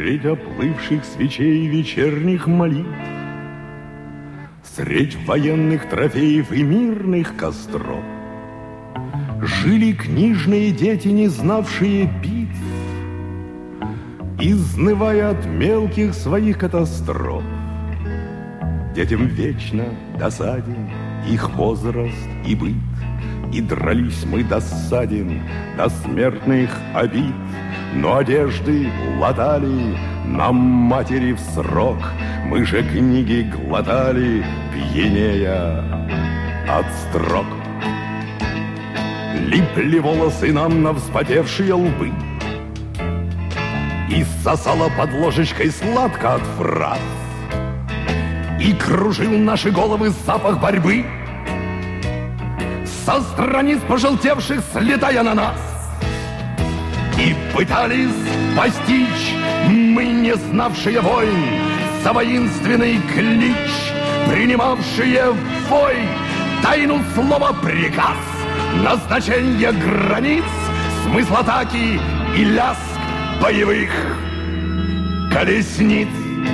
Средь оплывших свечей вечерних молитв, средь военных трофеев и мирных костров жили книжные дети, не знавшие битв, изнывая от мелких своих катастроф. Детям вечно досаден их возраст и быт, и дрались мы досаден до смертных обид. Но одежды латали нам матери в срок, мы же книги глотали, пьянея от строк. Липли волосы нам на вспотевшие лбы, и сосала под ложечкой сладко от фраз, и кружил наши головы запах борьбы со страниц пожелтевших, слетая на нас. И пытались постичь мы, не знавшие войн, за воинственный клич, принимавшие вой, тайну слова приказ, назначение границ, смысл атаки и лязг боевых колесниц.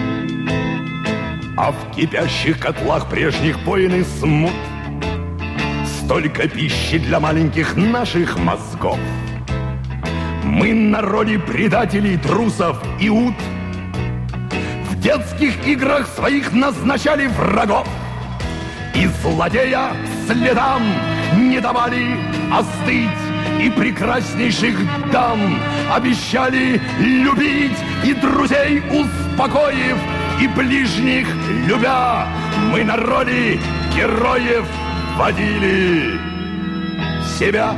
А в кипящих котлах прежних войн и смут столько пищи для маленьких наших мозгов. Мы на роли предателей, трусов и ут в детских играх своих назначали врагов, и злодея следам не давали остыть, и прекраснейших дам обещали любить, и друзей успокоив, и ближних любя, мы на роли героев водили себя.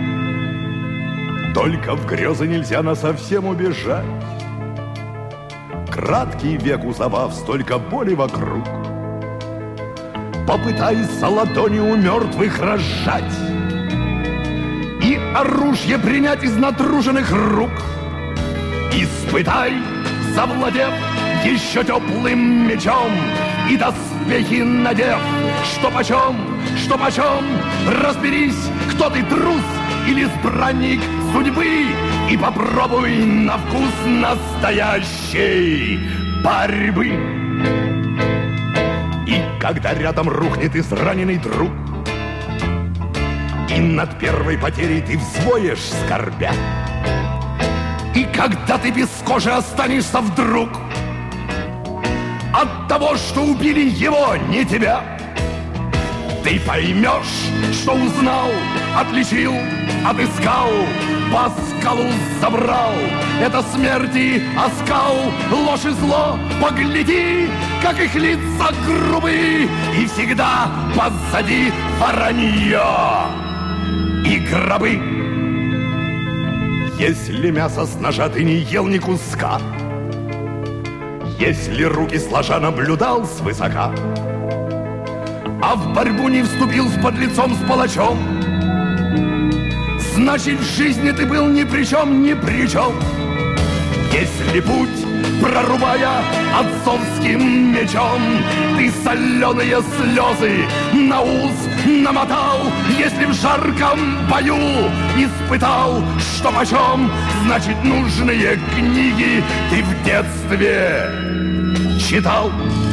Только в грезы нельзя насовсем убежать. Краткий век у забав, столько боли вокруг. Попытайся ладони у мертвых разжать и оружие принять из натруженных рук. Испытай, завладев еще теплым мечом, и доспехи надев, что почем, разберись, кто ты, трус или избранник судьбы, и попробуй на вкус настоящей борьбы. И когда рядом рухнет израненный друг, и над первой потерей ты взвоешь скорбя, и когда ты без кожи останешься вдруг от того, что убили его, не тебя, ты поймешь, что узнал, отличил, отыскал, по скалу забрал. Это смерти оскал, ложь и зло, погляди, как их лица грубые, и всегда позади воронье и гробы. Если мясо с ножа ты не ел ни куска, если руки сложа наблюдал свысока, а в борьбу не вступил с подлецом, с палачом, значит, в жизни ты был ни при чем, ни при чем. Если путь, прорубая отцовским мечом, ты соленые слезы на ус намотал, если в жарком бою испытал, что почем, значит, нужные книги ты в детстве читал.